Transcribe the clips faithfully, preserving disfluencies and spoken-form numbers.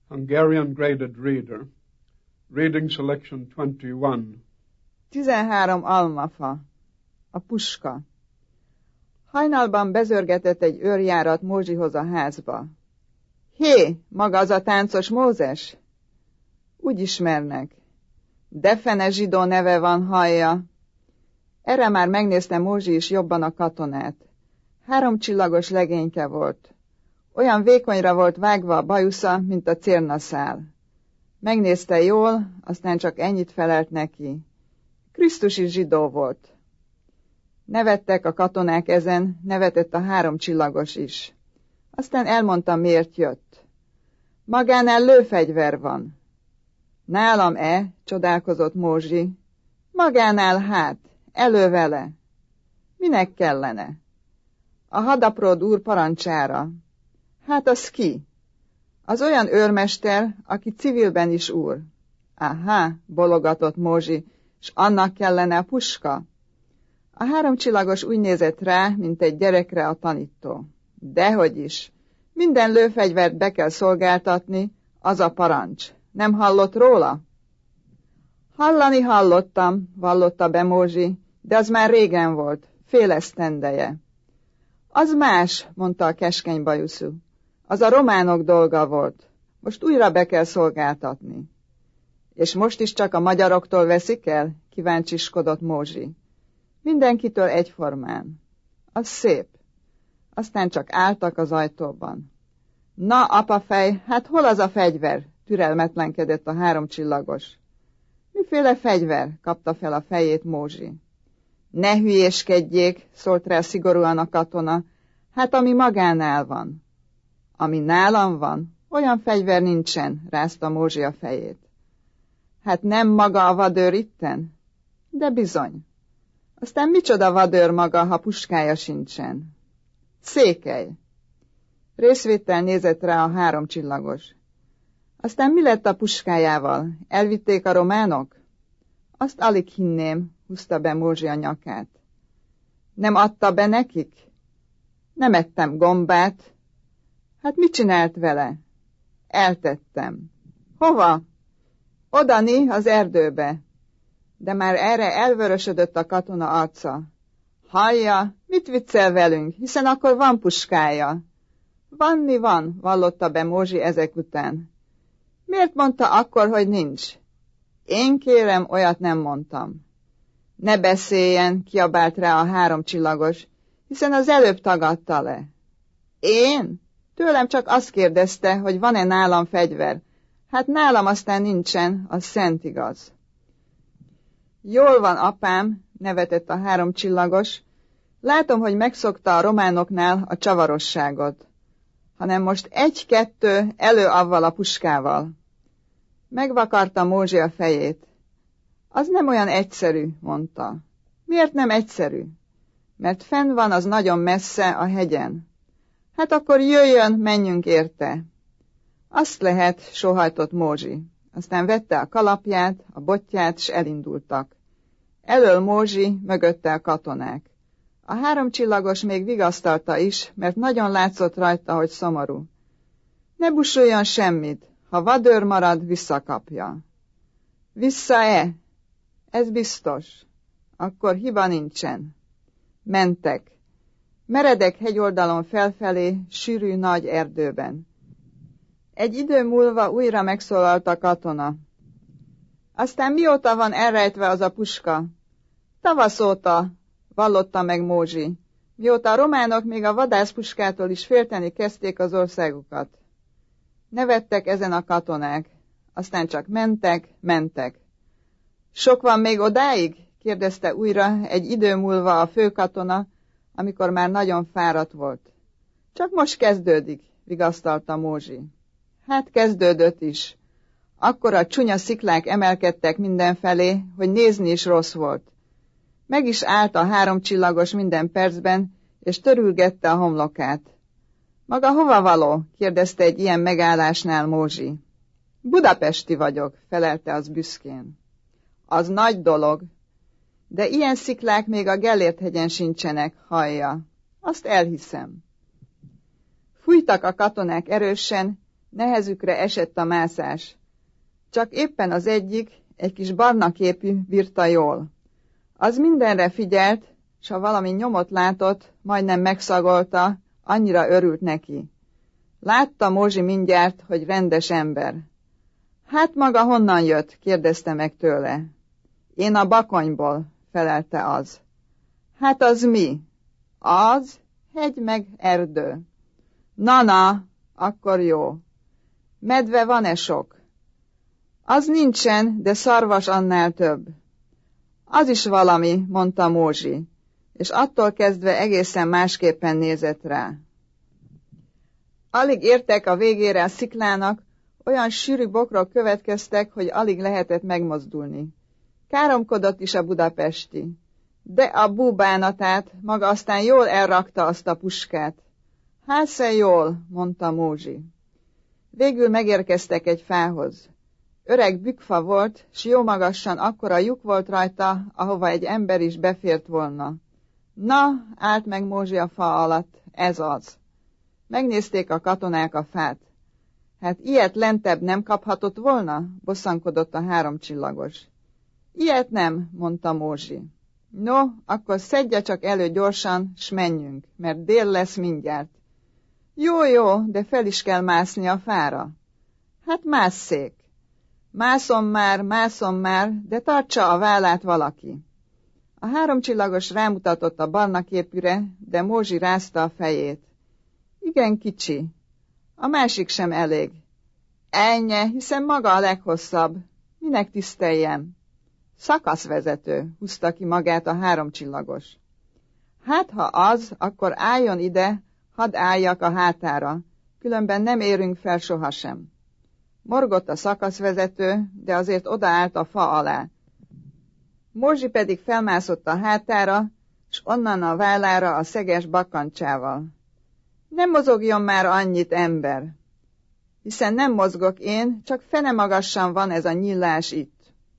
Hungarian Graded Reader, Reading Selection twenty-one. Tizenhárom almafa. A puska. Hajnalban bezörgetett egy őrjárat Mózsihoz a házba. Hé, maga az a táncos Mózes? Úgy ismernek. Defene zsidó neve van, hallja. Erre már megnézte Mózsi is jobban a katonát. Háromcsillagos legényke volt. Olyan vékonyra volt vágva a bajusza, mint a cérnaszál. Megnézte jól, aztán csak ennyit felelt neki. Krisztus is zsidó volt. Nevettek a katonák ezen, nevetett a háromcsillagos is. Aztán elmondta, miért jött. Magánál lőfegyver van. Nálam-e? Csodálkozott Mózsi. Magánál hát, elő vele. Minek kellene? A hadapród úr parancsára. Hát az ki? Az olyan őrmester, aki civilben is úr. Aha, bologatott Mózsi, s annak kellene a puska? A háromcsillagos úgy nézett rá, mint egy gyerekre a tanító. Dehogy is. Minden lőfegyvert be kell szolgáltatni, az a parancs. Nem hallott róla? Hallani hallottam, vallotta be Mózsi, de az már régen volt, fél esztendeje. Az más, mondta a keskeny bajuszú. Az a románok dolga volt. Most újra be kell szolgáltatni. És most is csak a magyaroktól veszik el? Kíváncsiskodott Mózsi. Mindenkitől egyformán. Az szép. Aztán csak álltak az ajtóban. Na, apafej, hát hol az a fegyver? Türelmetlenkedett a háromcsillagos. Miféle fegyver? Kapta fel a fejét Mózsi. Ne hülyéskedjék, szólt rá szigorúan a katona. Hát ami magánál van. Ami nálam van, olyan fegyver nincsen, rázta Mózsi a fejét. Hát nem maga a vadőr itten? De bizony. Aztán micsoda vadőr maga, ha puskája sincsen? Székely. Részvéttel nézett rá a háromcsillagos. Aztán mi lett a puskájával? Elvitték a románok? Azt alig hinném, húzta be Mózsi a nyakát. Nem adta be nekik? Nem ettem gombát. Hát mit csinált vele? Eltettem. Hova? Odani, az erdőbe. De már erre elvörösödött a katona arca. Hallja, mit viccel velünk, hiszen akkor van puskája. Vanni van, vallotta be Mózsi ezek után. Miért mondta akkor, hogy nincs? Én kérem, olyat nem mondtam. Ne beszéljen, kiabált rá a háromcsillagos, hiszen az előbb tagadta le. Én? Tőlem csak azt kérdezte, hogy van-e nálam fegyver. Hát nálam aztán nincsen, az szent igaz. Jól van, apám, nevetett a háromcsillagos. Látom, hogy megszokta a románoknál a csavarosságot. Hanem most egy-kettő elő avval a puskával. Megvakarta Mózsi a fejét. Az nem olyan egyszerű, mondta. Miért nem egyszerű? Mert fenn van az nagyon messze a hegyen. Hát akkor jöjjön, menjünk érte. Azt lehet, sóhajtott Mózsi. Aztán vette a kalapját, a botját, s elindultak. Elől Mózsi, mögötte a katonák. A háromcsillagos még vigasztalta is, mert nagyon látszott rajta, hogy szomorú. Ne busuljon semmit, ha vadőr marad, visszakapja. Vissza-e? Ez biztos. Akkor hiba nincsen. Mentek. Meredek hegyoldalon felfelé, sűrű nagy erdőben. Egy idő múlva újra megszólalt a katona. Aztán mióta van elrejtve az a puska? Tavasz óta, vallotta meg Mózsi, mióta a románok még a vadászpuskától is félteni kezdték az országukat. Nevettek ezen a katonák, aztán csak mentek, mentek. Sok van még odáig? Kérdezte újra egy idő múlva a főkatona, amikor már nagyon fáradt volt. Csak most kezdődik, vigasztalta Mózsi. Hát kezdődött is. Akkor a csúnya sziklák emelkedtek mindenfelé, hogy nézni is rossz volt. Meg is állt a háromcsillagos minden percben, és törülgette a homlokát. Maga hova való? Kérdezte egy ilyen megállásnál Mózsi. Budapesti vagyok, felelte az büszkén. Az nagy dolog. De ilyen sziklák még a Gellért-hegyen sincsenek, hallja. Azt elhiszem. Fújtak a katonák erősen, Nehezükre esett a mászás. Csak éppen az egyik, egy kis barna képű bírta jól. Az mindenre figyelt, s ha valami nyomot látott, majdnem megszagolta, annyira örült neki. Látta Mózsi mindjárt, hogy rendes ember. Hát maga honnan jött? Kérdezte meg tőle. Én a Bakonyból, felelte az. Hát az mi? Az hegy meg erdő. Na-na, akkor jó. Medve van-e sok? Az nincsen, de szarvas annál több. Az is valami, mondta Mózsi, és attól kezdve egészen másképpen nézett rá. Alig értek a végére a sziklának, olyan sűrű bokrok következtek, hogy alig lehetett megmozdulni. Káromkodott is a budapesti, de a búbánatát maga aztán jól elrakta azt a puskát. Hászen jól, mondta Mózsi. Végül megérkeztek egy fához. Öreg bükkfa volt, s jó magasan akkora lyuk volt rajta, ahova egy ember is befért volna. Na, állt meg Mózsi a fa alatt, ez az. Megnézték a katonák a fát. Hát ilyet lentebb nem kaphatott volna? Bosszankodott a háromcsillagos. Ilyet nem, mondta Mózsi. No, akkor szedje csak elő gyorsan, s menjünk, mert dél lesz mindjárt. Jó, jó, de fel is kell mászni a fára. Hát másszék. Mászom már, mászom már, de tartsa a vállát valaki. A háromcsillagos rámutatott a barna képűre, de Mózsi rázta a fejét. Igen kicsi. A másik sem elég. Ennyi, hiszen maga a leghosszabb. Minek tiszteljem? Szakaszvezető, húzta ki magát a háromcsillagos. Hát, ha az, akkor álljon ide, hadd álljak a hátára, különben nem érünk fel sohasem. Morgott a szakaszvezető, de azért odaállt a fa alá. Mózsi pedig felmászott a hátára, s onnan a vállára a szeges bakkancsával. Nem mozogjon már annyit, ember, hiszen nem mozgok én, csak fene magassan van ez a nyílás itt.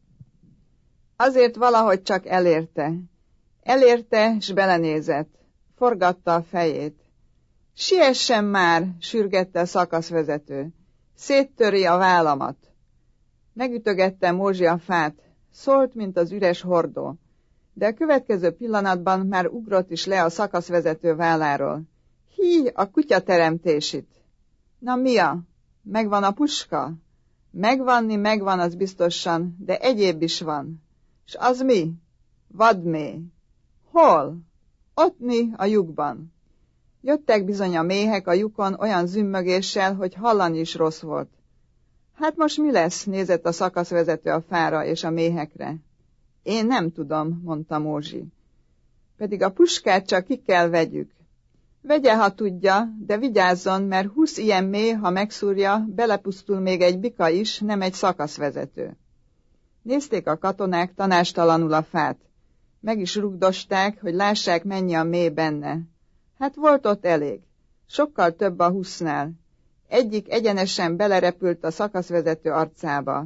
Azért valahogy csak elérte. Elérte, s belenézett. Forgatta a fejét. Siessen már, sürgette a szakaszvezető. Széttöri a vállamat. Megütögette Mózsi a fát. Szólt, mint az üres hordó. De a következő pillanatban már ugrott is le a szakaszvezető válláról. Hí, a kutya teremtésit. Na mia? Megvan a puska? Megvanni megvan, az biztosan, de egyéb is van. S az mi? Vadméh. Hol? Ottni a lyukban. Jöttek bizony a méhek a lyukon olyan zümmögéssel, hogy hallani is rossz volt. Hát most mi lesz? Nézett a szakaszvezető a fára és a méhekre. Én nem tudom, mondta Mózsi. Pedig a puskát csak ki kell vegyük. Vegye, ha tudja, de vigyázzon, mert húsz ilyen méh, ha megszúrja, belepusztul még egy bika is, nem egy szakaszvezető. Nézték a katonák tanástalanul a fát. Meg is rugdosták, hogy lássák, mennyi a méh benne. Hát volt ott elég. Sokkal több a húsznál. Egyik egyenesen belerepült a szakaszvezető arcába.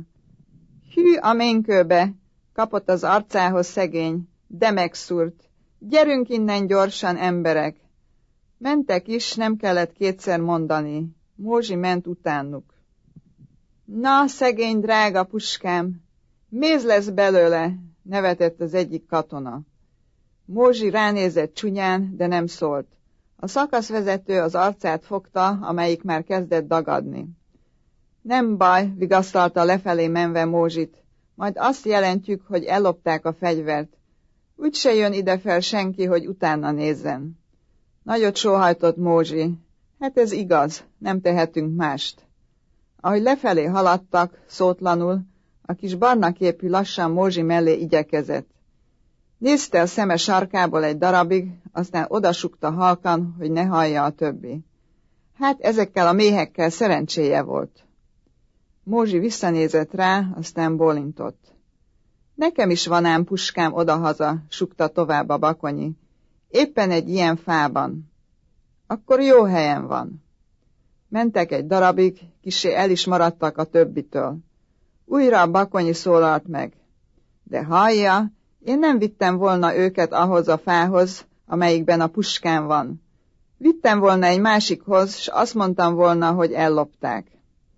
Hű a ménkőbe, kapott az arcához szegény, de megszúrt. Gyerünk innen gyorsan, emberek! Mentek is, nem kellett kétszer mondani. Mózsi ment utánuk. Na, szegény drága puskám, méz lesz belőle, nevetett az egyik katona. Mózsi ránézett csúnyán, de nem szólt. A szakaszvezető az arcát fogta, amelyik már kezdett dagadni. Nem baj, vigasztalta lefelé menve Mózsit, majd azt jelentjük, hogy ellopták a fegyvert. Úgy se jön ide fel senki, hogy utána nézzen. Nagyot sóhajtott Mózsi. Hát ez igaz, nem tehetünk mást. Ahogy lefelé haladtak, szótlanul, a kis barna képű lassan Mózsi mellé igyekezett. Nézte a szeme sarkából egy darabig, aztán odasukta halkan, hogy ne hallja a többi. Hát ezekkel a méhekkel szerencséje volt. Mózsi visszanézett rá, aztán bólintott. Nekem is van ám puskám odahaza, sukta tovább a Bakonyi. Éppen egy ilyen fában. Akkor jó helyen van. Mentek egy darabig, kissé el is maradtak a többitől. Újra a Bakonyi szólalt meg. De hallja, én nem vittem volna őket ahhoz a fához, amelyikben a puskám van. Vittem volna egy másikhoz, s azt mondtam volna, hogy ellopták.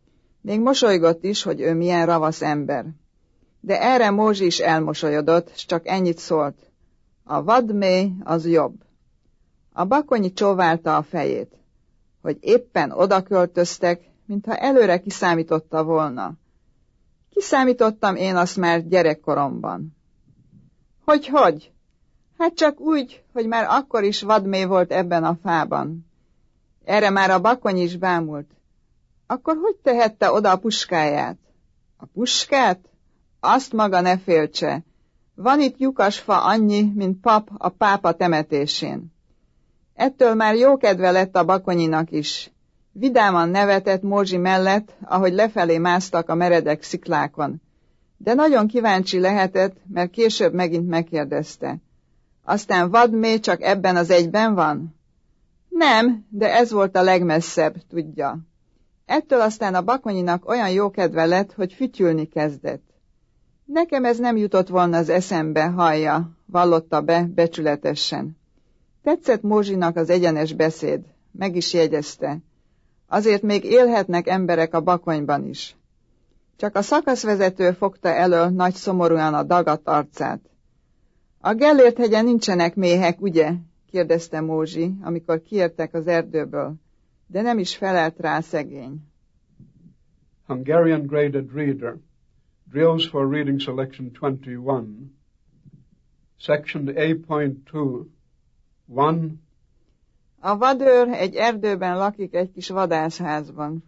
Még mosolygott is, hogy ő milyen ravasz ember. De erre Mózsi is elmosolyodott, s csak ennyit szólt. A vadméh az jobb. A bakonyi csóválta a fejét, hogy éppen oda költöztek, mintha előre kiszámította volna. Kiszámítottam én azt már gyerekkoromban. Hogy-hogy? Hát csak úgy, hogy már akkor is vadméh volt ebben a fában. Erre már a bakony is bámult. Akkor hogy tehette oda a puskáját? A puskát? Azt maga ne féltse. Van itt lyukasfa annyi, mint pap a pápa temetésén. Ettől már jó kedve lett a bakonyinak is. Vidáman nevetett Mózsi mellett, ahogy lefelé másztak a meredek sziklákon. De nagyon kíváncsi lehetett, mert később megint megkérdezte. Aztán vadméh csak ebben az egyben van? Nem, de ez volt a legmesszebb, tudja. Ettől aztán a bakonyinak olyan jó kedve lett, hogy fütyülni kezdett. Nekem ez nem jutott volna az eszembe, hallja, vallotta be becsületesen. Tetszett Mózsinak az egyenes beszéd, meg is jegyezte. Azért még élhetnek emberek a bakonyban is. Csak a szakaszvezető fogta elől nagy szomorúan a dagadt arcát. A Gellért-hegyen nincsenek méhek, ugye? Kérdezte Mózsi, amikor kiértek az erdőből, de nem is felelt rá szegény. Hungarian Graded Reader, Drills for Reading Selection twenty-one, Section A point two, one. A vadőr egy erdőben lakik egy kis vadászházban.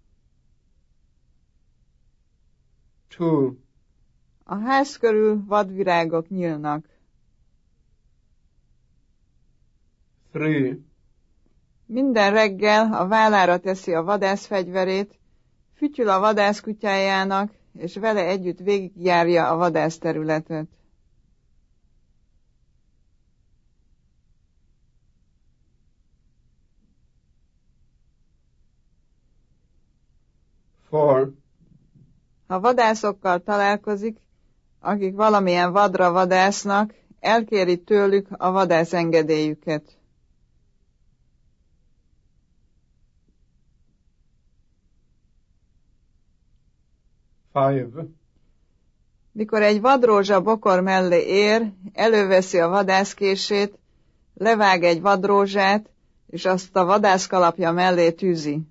Two. A ház körül vadvirágok nyílnak. Three. Minden reggel a vállára teszi a vadászfegyverét, fütyül a vadászkutyájának, és vele együtt végigjárja a vadászterületet. Four. Ha vadászokkal találkozik, akik valamilyen vadra vadásznak, elkéri tőlük a vadászengedélyüket. Five. Mikor egy vadrózsa bokor mellé ér, előveszi a vadászkését, levág egy vadrózsát, és azt a vadászkalapja mellé tűzi.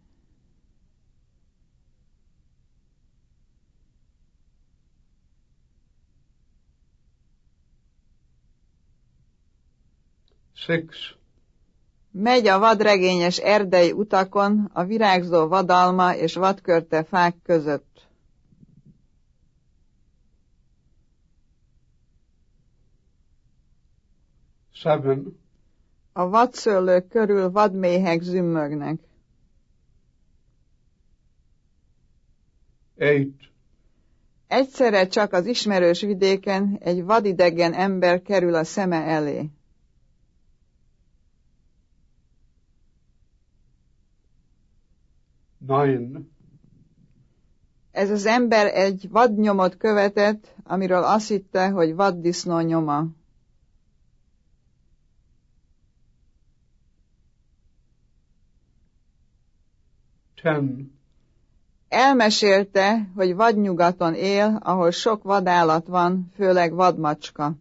Six. Megy a vadregényes erdei utakon a virágzó vadalma és vadkörte fák között. Seven. A vadszőlők körül vadméhek zümmögnek. Eight. Egyszerre csak az ismerős vidéken egy vadidegen ember kerül a szeme elé. Nine. Ez az ember egy vadnyomot követett, amiről azt hitte, hogy vaddisznó nyoma. Ten. Elmesélte, hogy vadnyugaton él, ahol sok vadállat van, főleg vadmacska.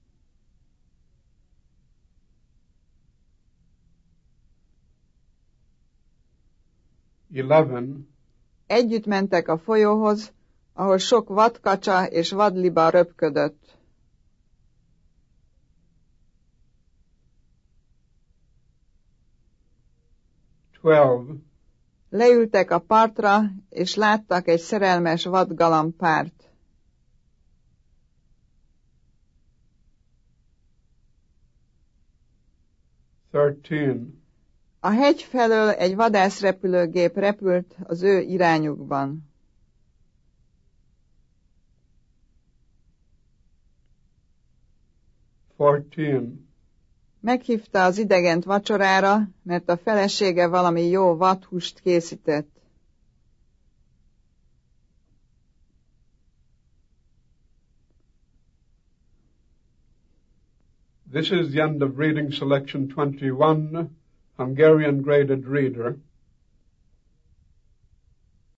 Eleven. Együtt mentek a folyóhoz, ahol sok vadkacsa és vadliba röpködött. Twelve. Leültek a partra, és láttak egy szerelmes vadgalambpárt. Thirteen. A hegy felől egy vadászrepülőgép repült az ő irányukban. Fourteen. Meghívta az idegent vacsorára, mert a felesége valami jó vadhúst készített. This is the end of reading selection twenty-one, Hungarian Graded Reader.